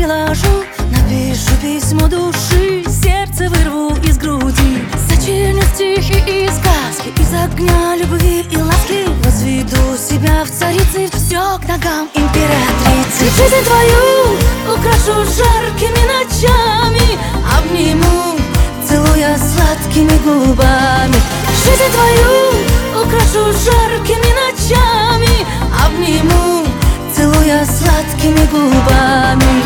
приложу, напишу письмо души, сердце вырву из груди, сочиню стихи и сказки, из огня любви и ласки возведу себя в царицы, все к ногам императрицы. Жизнь твою украшу жаркими ночами, обниму, целуя сладкими губами. Жизнь твою украшу жаркими ночами, обниму, целуя сладкими губами.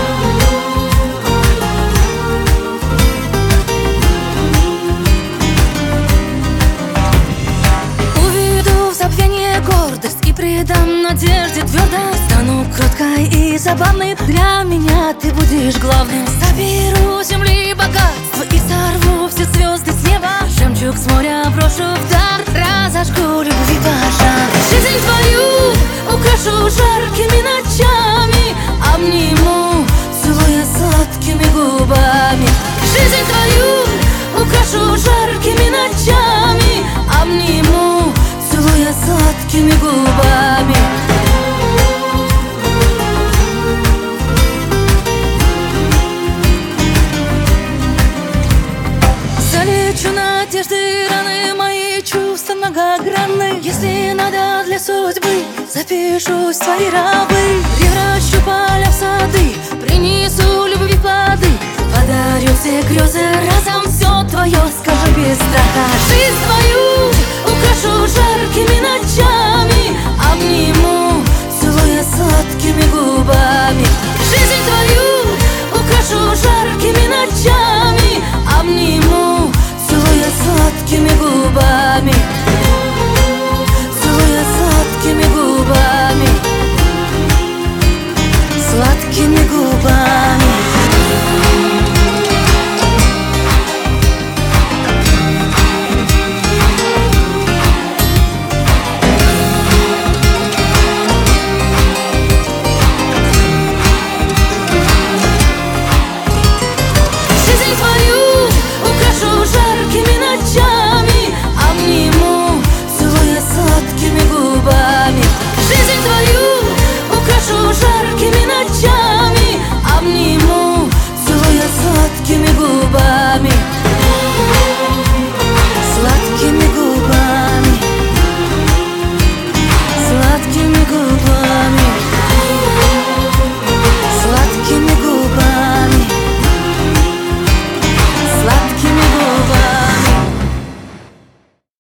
Уведу в забвение гордость и придам надежде твердо. Стану кроткой и забавной, для меня ты будешь главным. Соберу земли богатства и сорву все звезды с неба, жемчуг с моря брошу в дар, разожгу любви пожар. Жизнь твою украшу жаркими ночами, обниму, целуя сладкими губами. Жизнь твою украшу жаркими ночами, обниму, целуя сладкими губами. Залечу надежды, раны, мои чувства многогранны. Если надо для судьбы, запишусь в твои рабы. Превращу поля в сады, принесу любви плоды, подарю все грезы разом, все твое скажу без страха. Жизнь твоя